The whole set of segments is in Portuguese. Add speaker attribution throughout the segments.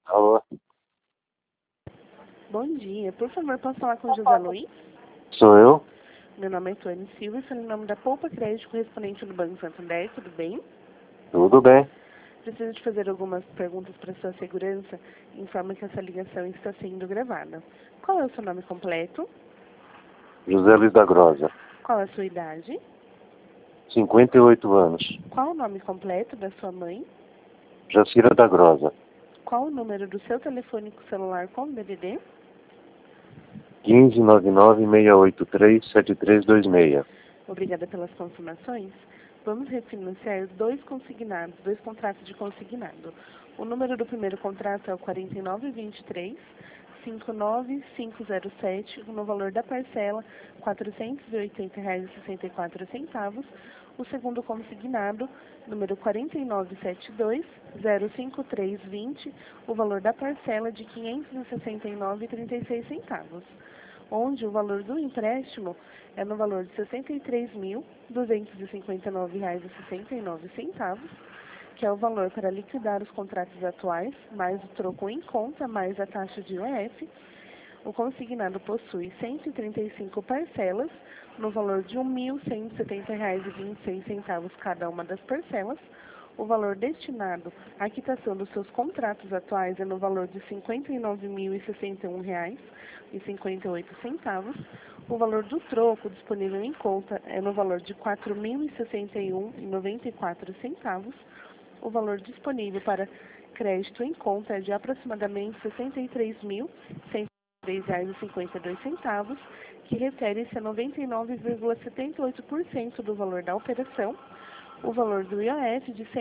Speaker 1: Alô,
Speaker 2: Bom dia. Por favor, posso falar com o José Luiz?
Speaker 1: sou eu?
Speaker 2: Meu nome é Tony Silva e sou em nome da Poupa Crédito correspondente do Banco Santander. Tudo bem?
Speaker 1: Tudo bem?
Speaker 2: Preciso de fazer algumas perguntas para sua segurança. Informa que essa ligação está sendo gravada. Qual é o seu nome completo?
Speaker 1: José Luiz da Grosa,
Speaker 2: Qual é a sua idade?
Speaker 1: 58 anos.
Speaker 2: Qual o nome completo da sua mãe?
Speaker 1: Jacira da Grosa,
Speaker 2: Qual o número do seu telefone celular com DDD?
Speaker 1: 15996837326.
Speaker 2: Obrigada pelas confirmações. Vamos refinanciar dois consignados, dois contratos de consignado. O número do primeiro contrato é o 4923-59507, no valor da parcela R$ 480,64. O segundo consignado, número 4972-05320, o valor da parcela de R$ 569,36, onde o valor do empréstimo é no valor de R$ 63.259,69, que é o valor para liquidar os contratos atuais, mais o troco em conta, mais a taxa de IOF. O consignado possui 135 parcelas, no valor de R$ 1.170,26 cada uma das parcelas. O valor destinado à quitação dos seus contratos atuais é no valor de R$ 59.061,58. O valor do troco disponível em conta é no valor de R$ 4.061,94. O valor disponível para crédito em conta é de aproximadamente R$ 63.103,52, que refere-se a 99,78% do valor da operação. O valor do IOF de R$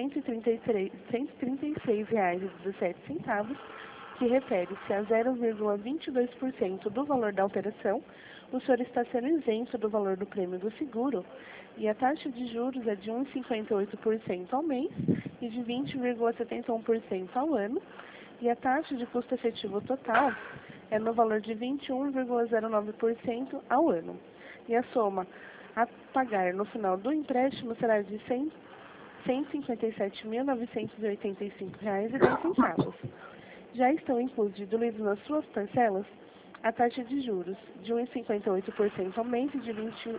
Speaker 2: 136,17, que refere-se a 0,22% do valor da operação. O senhor está sendo isento do valor do prêmio do seguro e a taxa de juros é de 1,58% ao mês e de 20,71% ao ano. E a taxa de custo efetivo total é no valor de 21,09% ao ano. E a soma a pagar no final do empréstimo será de R$ 157.985,10. Já estão incluídos nas suas parcelas a taxa de juros de 1,58% ao mês e de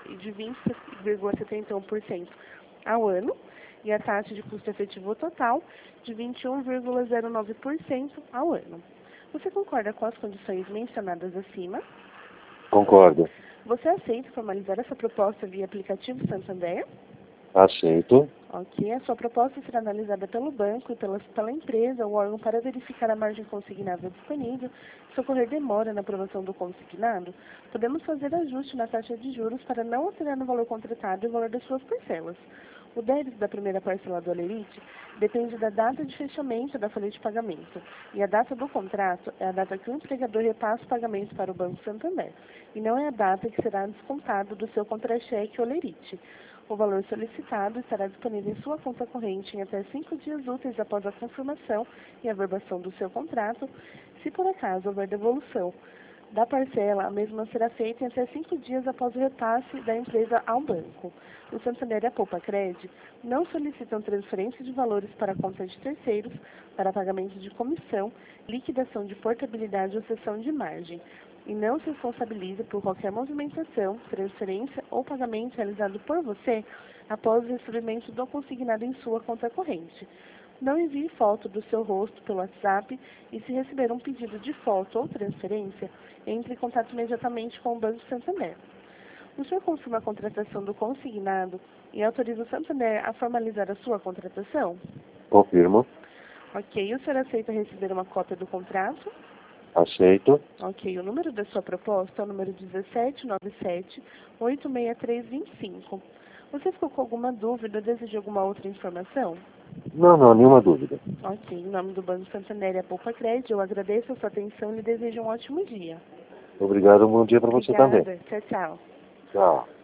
Speaker 2: 20,71% ao ano, e a taxa de custo efetivo total de 21,09% ao ano. Você concorda com as condições mencionadas acima?
Speaker 1: Concordo.
Speaker 2: Você aceita formalizar essa proposta via aplicativo Santander?
Speaker 1: Aceito.
Speaker 2: Ok, a sua proposta será analisada pelo banco e pela empresa ou órgão para verificar a margem consignável disponível. Se ocorrer demora na aprovação do consignado, podemos fazer ajuste na taxa de juros para não alterar no valor contratado e o valor das suas parcelas. O débito da primeira parcela do Olerite depende da data de fechamento da folha de pagamento, e a data do contrato é a data que o empregador repassa o pagamento para o Banco Santander, e não é a data que será descontado do seu contra-cheque Olerite. O valor solicitado estará disponível em sua conta corrente em até 5 dias úteis após a confirmação e averbação do seu contrato. Se por acaso houver devolução da parcela, a mesma será feita em até 5 dias após o repasse da empresa ao banco. O Santander e a Poupa Cred não solicitam transferência de valores para conta de terceiros, para pagamento de comissão, liquidação de portabilidade ou cessão de margem, e não se responsabiliza por qualquer movimentação, transferência ou pagamento realizado por você após o recebimento do consignado em sua conta corrente. Não envie foto do seu rosto pelo WhatsApp e, se receber um pedido de foto ou transferência, entre em contato imediatamente com o Banco Santander. O senhor confirma a contratação do consignado e autoriza o Santander a formalizar a sua contratação?
Speaker 1: Confirmo.
Speaker 2: Ok. O senhor aceita receber uma cópia do contrato?
Speaker 1: Aceito.
Speaker 2: Ok. O número da sua proposta é o número 1797-86325. Você ficou com alguma dúvida ou deseja alguma outra informação?
Speaker 1: Não, nenhuma dúvida.
Speaker 2: Ok. Em nome do Banco Santander e a Poupa Cred, eu agradeço a sua atenção e lhe desejo um ótimo dia.
Speaker 1: Obrigado, bom dia para você também.
Speaker 2: Obrigada. Tchau, tchau.
Speaker 1: Tchau.